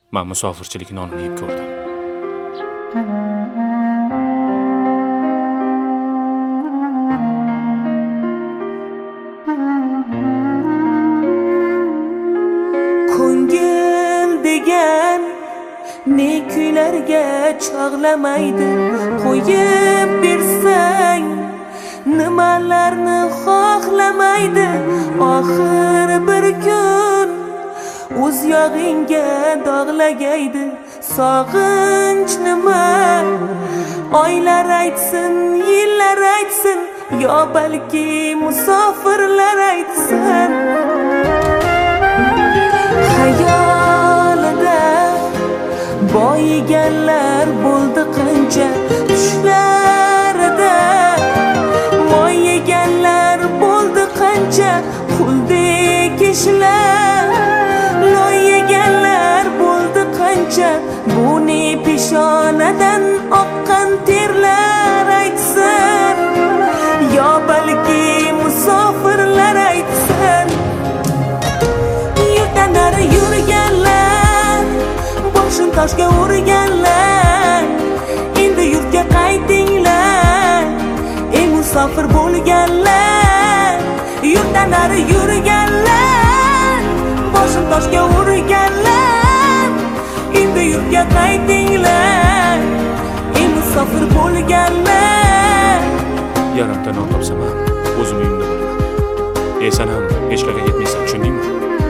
Men musofirchilik nonini yeb ko'rdim. Ko'ngil degan ne kuylarga chog'lamaydi, qo'yib bersang nimalarni xohlamaydi. Oxir bir kun o'z yog'ingga dog'lagaydi. Sog'inch nima? Oylar aytsin, yillar aytsin, yo balki musofirlar aytsin. Hayolida boyiganlar bo'ldi qancha, tushlarida moyiganlar bo'ldi qancha, quldek ishlar loyiganlar bo'ldi qancha. Bu ne peshonadan oqqan terlar aytsin, yo balki musofirlar aytsin. Yurtdan nari yurganlar, boshim toshga urganlar, endi yurtga qaytinglar, ey musofir bo'lganlar. Yurtdan nari yurganlar, boshim toshga urganlar, endi yurtga qaytinglar, ey musofir bo'lganlar. Yarimta non topsam ham o'zim uyimda bo'laman. Sen ham hech qayerga ketmaysan, tushundingmi?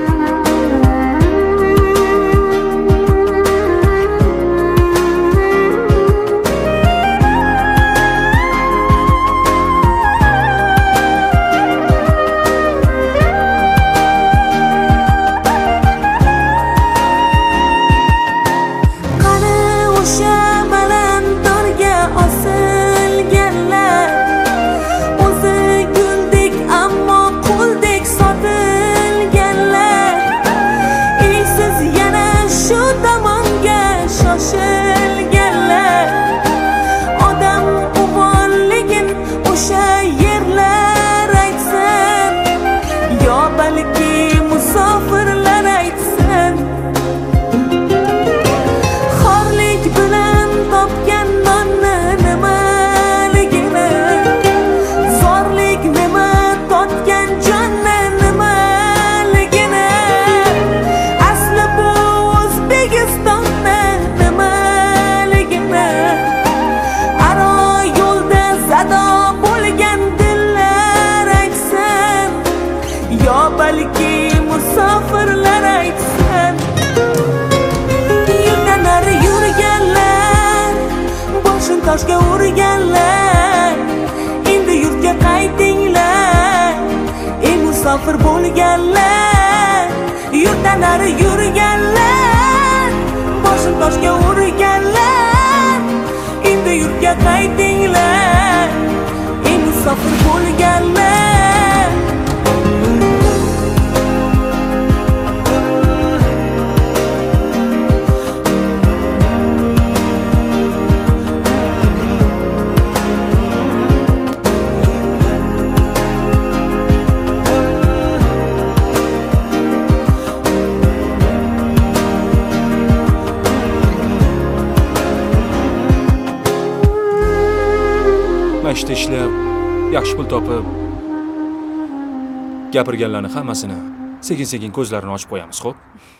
Balki musofirlar aytsin. Yurtdan nari yurganlar, boshim toshga urganlar, endi yurtga qaytinglar, ey musofir bo'lganlar. Yurtdan nari yurganlar, boshim toshga urganlar, endi yurtga qaytinglar, ey musofir bo'lganlar. Mashta ishlab, yaxshi pul topib, gapirganlarning hammasini sekin-sekin ko'zlarini ochib qo'yamiz, xo'p?